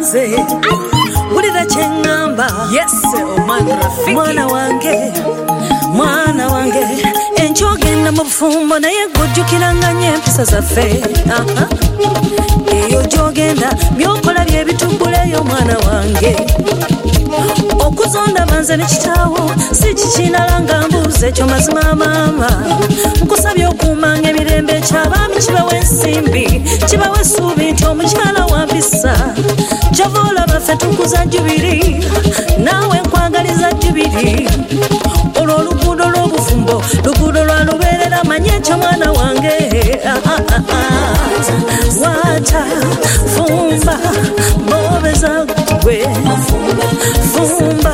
nze wulira kyengamba. Yes, omwana Rafiki. Mwana wange enkyogenda mu bufumbo naye gujjukiranga nnyo empisa zaffe. Eyo gyogenda byokola bye bitugguleyo mwana wange. Okuzonda banze ne kitaawo si kikinala nga mbuuza ekyo mazima maama. Nkusabye okuumanga emirembe ekyabaami kibawe ensimbi kibawe essuubi nti omukyala wampisa. Java olaba ffe tukuza Jubiri naawe nkwagaliza Jubiri. Olwo oluguudo lw'obufumbo luguudo lwalubeerera manye ekyo mwana wange. Waata fumba bobeza gwe fumba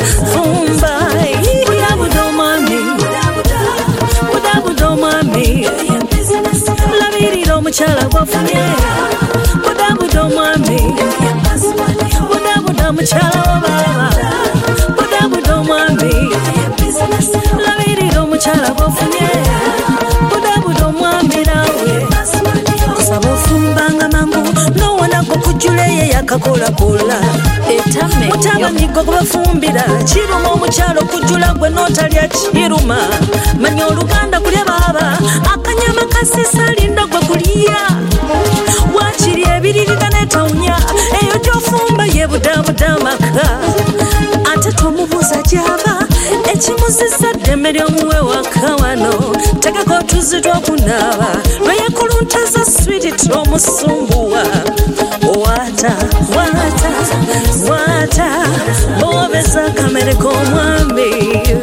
budabudo mwami labirira omukyala gwafunye. Budabudo mwami budabuda mukyala wa baba. Budabudo mwami labirira omukyala gwafunye. Budabudo mwami nawe kusaba ofumbanga mangu nowonako kujjula ye yakakolakola. Mutabanigo kubafumbira kiruma omukyalo kujjula gwe n'otalya kiruma. Manya oluganda kulya baba akanyama kasisa linda gwe kulya. Wakiri ebiririra netawunya eyo gy'ofumba ye budabuda maka. Ate tomubuuza gy'ava ekimuzisa ddembe ly'omuwe waka wano. Tegeka otuzi tw'okunaaba lweyekulunteza switi tomusumbuwa. Waata bobeza kamere k'omwami.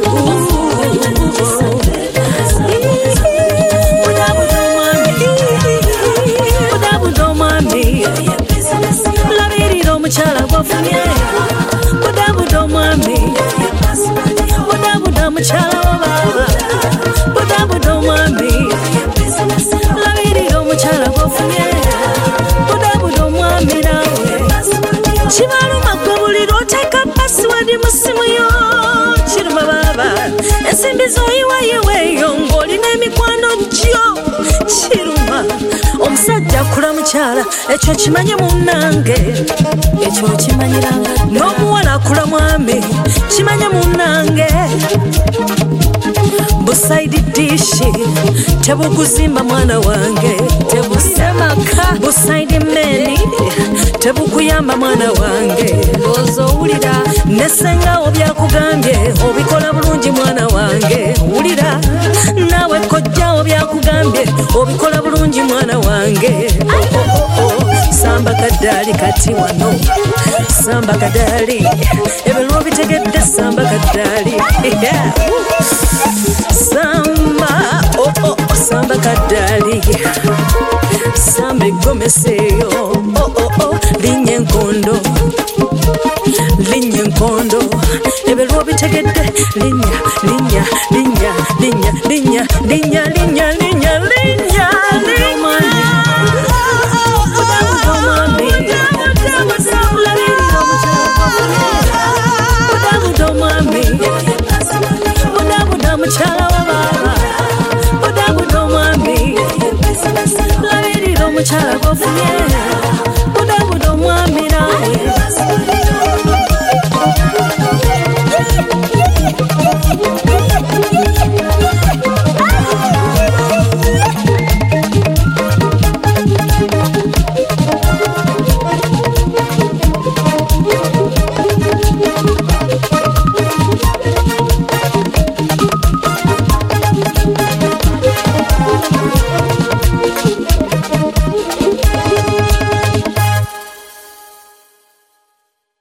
Budabudo mwami labirira omukyala gwafunye. Budabudo mwami budabuda mukyala wa baba. Budabudo mwami labirira omukyala gwafunye. Budabudo mwami nawe kibaluma gwe buli lw'oteeka pasiwadi mu simu yo. Kiruma baba ensimbi zoyiwayiweeyo ng'olina emikwano gyo. Kiruma omusajja akula mukyala ekyo kimanye munnange. Ekyo kimanyiranga n'omuwala akula mwami kimanye munnange. Busaidi dishi tebukuzimba mwana wange. Busaidi meni tebukuyamba mwana wange. Ozowulira Nesengawo byakugambye obikola bulungi mwana wange. Wulira naawe kojjawo byakugambye obikola bulungi mwana wange. Samba kadali kati wano samba kadali ebyo lwobitegedde samba kadali. Samba kadali samba egomeseyo. Linnya enkondo ebyo lwobitegedde. Linnya Budabudo mwami budabuda mukyala wa baba. Budabudo mwami labirira omukyala gwafunye. Budabudo mwami nawe